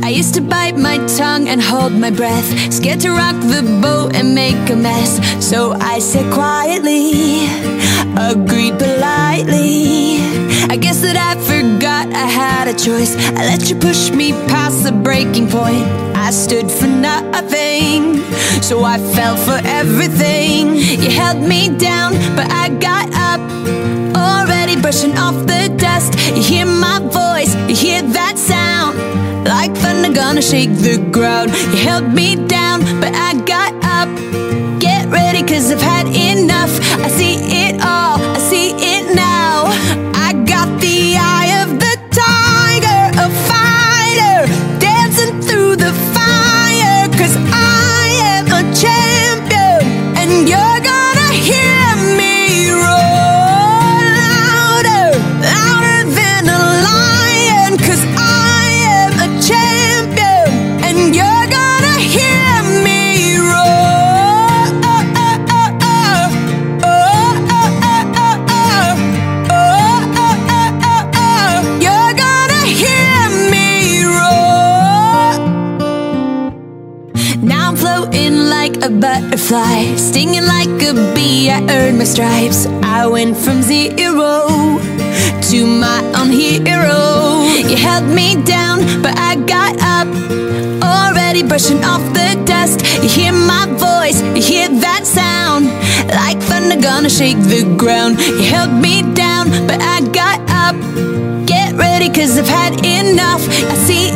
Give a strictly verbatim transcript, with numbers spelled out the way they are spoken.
I used to bite my tongue and hold my breath, scared to rock the boat and make a mess. So I said quietly, agreed politely. I guess that I forgot I had a choice. I let you push me past the breaking point. I stood for nothing, so I fell for everything. You held me down, but I got up, already brushing off the dust. You hear my voice, you hear that sound, like thunder gonna shake the ground. You held me down, but I got up. Get ready, cause I've had enough. I see it all, I see it now. I got the eye of the tiger, a fighter, dancing through the fire. Cause I am a champion, and you're gonna hear me roar louder, louder than a lion. Cause I am a champion, and you're gonna hear me roar. Oh, oh, oh, oh. Oh, oh, oh, oh, oh. Oh, oh, oh, oh, oh. You're gonna hear me roar. Now I'm floating like a butterfly, stinging like a bee. I earned my stripes. I went from zero to my own hero. You held me down, but I got up, already brushing off the dust. You hear my voice, you hear that sound, like thunder gonna shake the ground. You held me down, but I got up. Get ready, cause I've had enough. I see